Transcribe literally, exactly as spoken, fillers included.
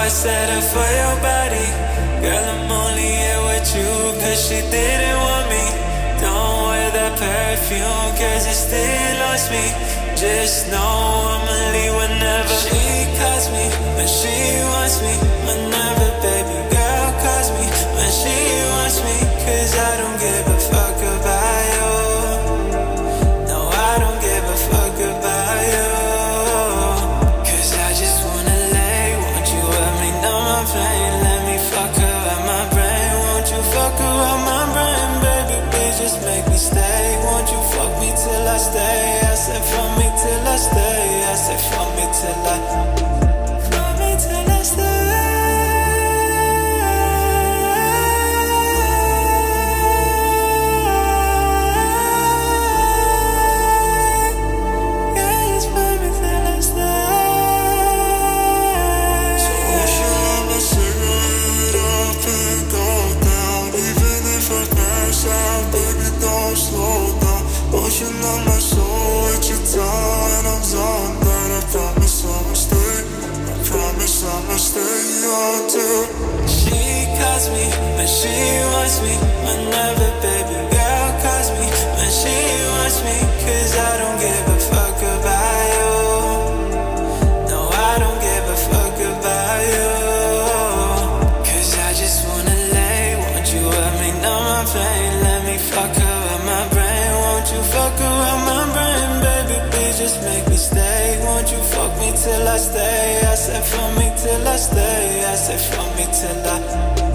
I set her for your body. Girl, I'm only here with you cause she didn't want me. Don't wear that perfume cause it still lost me. Just know I'ma leave whenever she calls me, when she wants me, whenever baby girl calls me, when she wants me. Cause I don't give a fuck about you. No, I don't give a fuck about you. Cause I just wanna lay, won't you help me numb my flame? Let me fuck her out my brain. Won't you fuck her out my brain? Baby, please just make me stay. Won't you fuck me till I stay? I said fuck me till I stay. I said fuck me till I Fuck me till I stay. Pushing on my soul with your tongue and I'm zoned. But I promise I'ma stay, I promise I'ma stay until she calls me, when she wants me, whenever baby girl calls me, when she wants me. Cause I don't give a fuck about you. No, I don't give a fuck about you. Cause I just wanna lay, won't you help me numb my flame? Let me fuck her out my brain. Won't you fuck her out my brain? Baby, please just make me stay. Won't you fuck me till I stay? I said fuck me till I stay. I said fuck me till I